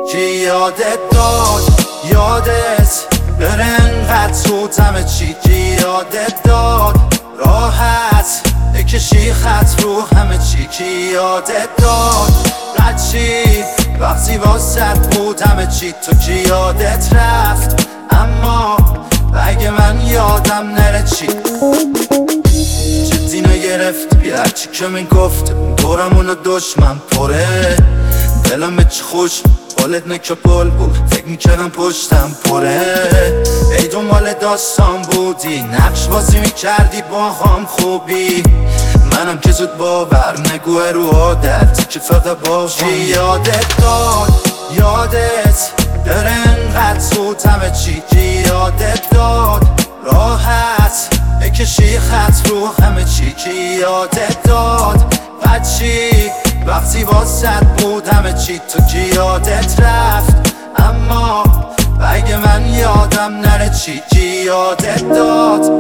کی یادت داد یادت بره انقدر زود همه چی کی یادت داد راحت بکشی خط رو همه چی کی یادت داد بچی وقتی واسد بود همه چی تو کی یادت رفت اما اگه من یادم نره چی جدی نگرفت بی هرچی که من گفت دورمونو دشمن پره دلم به چی خوش بالت نکه پل بود فکر میکردم پشتم پره ای دنبال داستان بودی نقش بازی میکردی با هم خوبی منم که زود باور نگوه رو عادت که فقط باشی یادت داد یادت داره انقدر زود همه چی کی یادت داد راحت بکشی خط رو همه چی کی یادت داد بچی وقتی واسد بود همه چی تو کی یادت رفت اما اگه من یادم نره چی کی یادت داد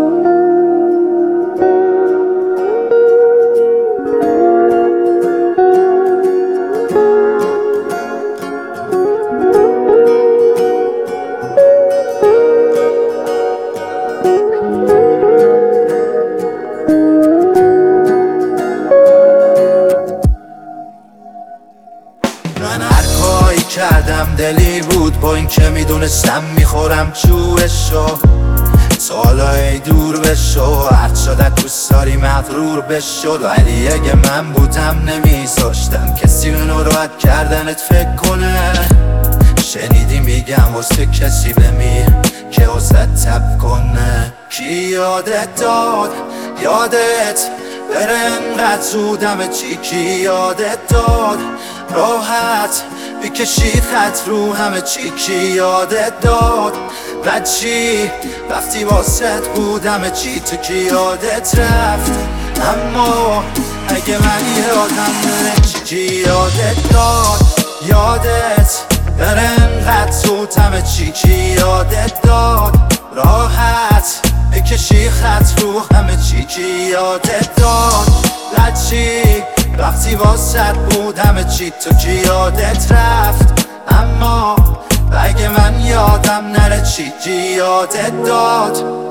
من هر کاری کردم دلی بود با این که میدونستم میخورم چوبشو سالای دور بشو هر شدت دوست داری مغرور بشد ولی اگه من بودم نمیذاشتم کسی به ناراحت کردنت فکر کنه شنیدی میگم واسه کسی بمیر که واسه تب کنه کی یادت داد یادت بره انقدر زود همه چی کی یادت داد راحت بکشی خط رو همه چی کی یادت داد بچی وقتی واسط بود همه چی تو کی یادت رفت اما اگه من یادم نره چی کی یادت داد یادت بره انقدر زود همه چی کی یادت داد راحت بکشی خط رو همه چی کی یادت داد بچی وقتی واسد بود همه چی تو کی یادت رفت اما اگه من یادم نره چی کی یادت داد